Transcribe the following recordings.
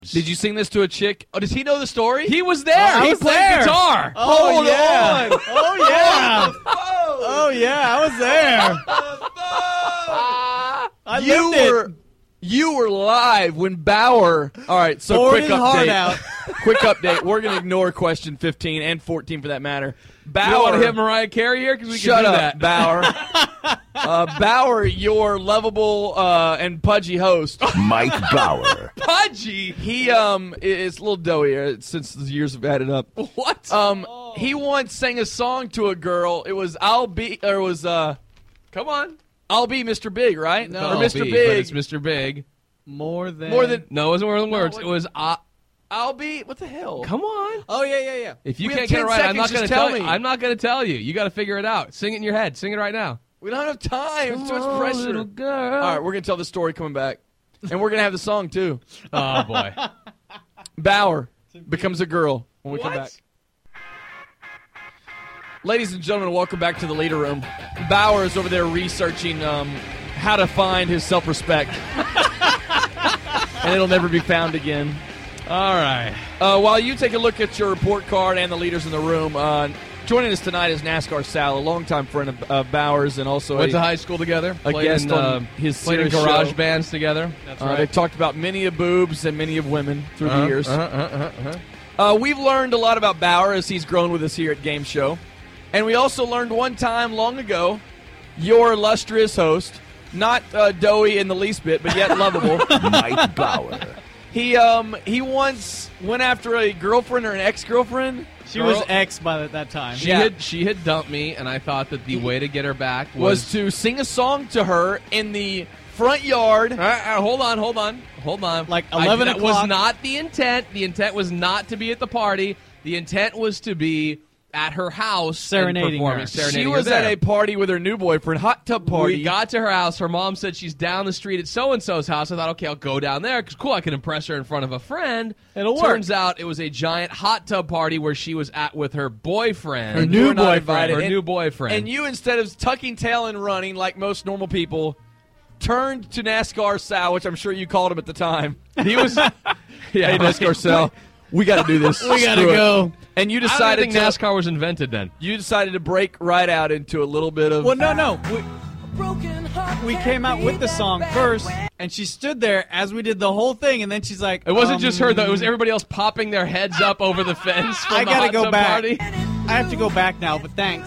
Did you sing this to a chick? Oh, does he know the story? He was there. He played guitar. Hold yeah. on. Oh, yeah. Oh, yeah, I was there. You were live when Bauer. All right, so poured quick his heart update. out. Quick update. We're going to ignore question 15 and 14 for that matter. Bauer. You want to hit Mariah Carey here? Because we Shut can do up, that. Bauer. Bauer, your lovable and pudgy host. Mike Bauer. Pudgy. He is a little doughy since the years have added up. What? He once sang a song to a girl. It was Come on. I'll be Mr. Big, right? No. Or Mr. But Big. it's Mr. Big. More than. No, it wasn't more than words. what- It was. I'll be. What the hell? Come on. Oh, yeah. If you We can't have get it 10 right, I'm not seconds, going to just tell tell you. me. I'm not going to tell you. You got to figure it out. Sing it in your head. Sing it right now. We don't have time. It's too much pressure. Little girl. All right, we're gonna tell the story coming back, and we're gonna have the song too. Oh boy. Bauer becomes a girl when we come back. Ladies and gentlemen, welcome back to the Leader Room. Bauer is over there researching how to find his self-respect, and it'll never be found again. All right. While you take a look at your report card and the leaders in the room, joining us tonight is NASCAR Sal, a longtime friend of Bauer's, and also Went to high school together. a Played guest in, on his played in serious garage show. bands together. That's right. They've talked about many of boobs and many of women through the years. We've learned a lot about Bauer as he's grown with us here at Game Show. And we also learned one time long ago, your illustrious host, not doughy in the least bit, but yet lovable, Mike Bauer. he once went after a girlfriend or an ex-girlfriend. She was ex by that time. She had dumped me, and I thought that the way to get her back Was to sing a song to her in the front yard. Hold on. Like 11 That o'clock. was not the intent. The intent was not to be at the party. The intent was to be at her house Serenading and performing. her. Serenading She her was at there. a party with her new boyfriend, hot tub party. We got to her house. Her mom said she's down the street at so-and-so's house. I thought, okay, I'll go down there because, cool, I can impress her in front of a friend. It'll work. Turns out it was a giant hot tub party where she was at with her boyfriend. Her You new were not boyfriend. invited. Her And- new boyfriend. And you, instead of tucking tail and running like most normal people, turned to NASCAR Sal, which I'm sure you called him at the time. He was... Hey, NASCAR Sal, we got to do this. We gotta Screw it. go. And you I don't decided think NASCAR was invented then. You decided to break right out into a little bit of. Well, no. We came out with the song first, and she stood there as we did the whole thing, and then she's like, It wasn't just her, though. It was everybody else popping their heads up over the fence from I the gotta hot go tub back. party. I have to go back now, but thanks.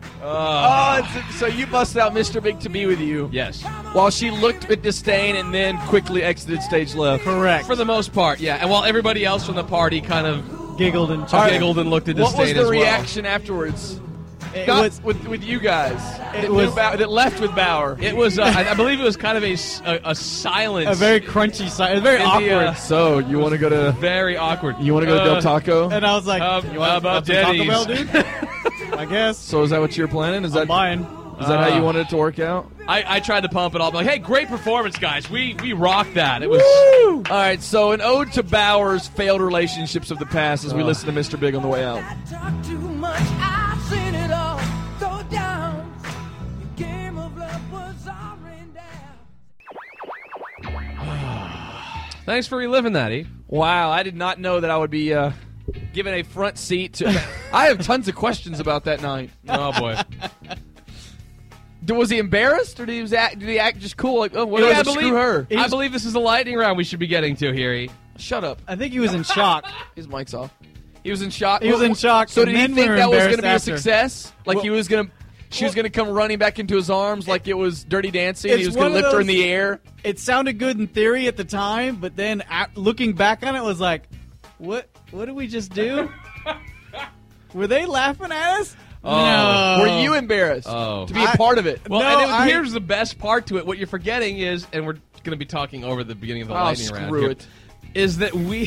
So you busted out Mr. Big to be with you. Yes. While she looked with disdain and then quickly exited stage left. Correct. For the most part, yeah. And while everybody else from the party kind of Giggled and giggled and looked at What was disdain the as well. reaction afterwards? It Not was with you guys. that left with Bauer. It was, I believe it was kind of a silence. a very crunchy side. Very And awkward. So you want to go to very awkward. Del Taco? And I was like, you want about some Taco Denny's? Bell, dude? I guess. So is that what you're planning? Is I'm that buying. is that how you wanted it to work out? I tried to pump it all. I'm like, hey, great performance, guys. We rocked that. It was. All right, so an ode to Bauer's failed relationships of the past as we listen to Mr. Big on the way out. Talk too much, I've seen it all go down. The game of love was already down. Thanks for reliving that, E. Wow, I did not know that I would be given a front seat to. I have tons of questions about that night. Oh, boy. Was he embarrassed, or did he act just cool? Like, oh, what I screw her? I believe this is the lightning round we should be getting to here, E. Shut up. I think he was in shock. His mic's off. He was in shock. He was in shock, So and did he then think we were that was going to be a embarrassed after. success? Like Well- she was going to come running back into his arms like it was Dirty Dancing. And he It's was going to one of lift her in those- the air. It sounded good in theory at the time, but then looking back on it was like, what did we just do? Were they laughing at us? No. Were you embarrassed Oh. to be a part of it? Well, No, and here's the best part to it. What you're forgetting is, and we're going to be talking over the beginning of the lightning round screw here, it. is that we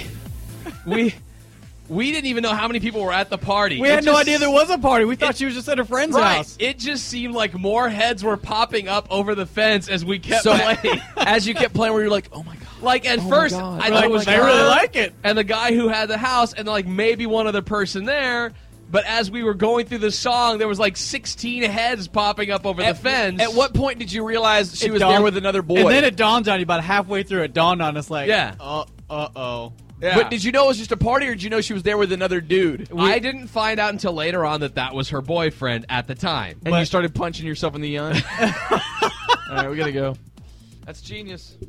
didn't even know how many people were at the party. We It had no just- idea there was a party. We thought she was just at a friend's Right. house. It just seemed like more heads were popping up over the fence as we kept So playing. as you kept playing, where you're like, oh my god. Like at Oh my first, God. I thought it was they her really like it. and the guy who had the house, and like maybe one other person there. But as we were going through the song, there was like 16 heads popping up over the fence. At what point did you realize she It was dawned- there with another boy? And then it dawned on you about halfway through. It dawned on us like, Yeah. uh-oh. Yeah. But did you know it was just a party, or did you know she was there with another dude? I didn't find out until later on that was her boyfriend at the time. And you started punching yourself in the yawn? All right, we gotta go. That's genius.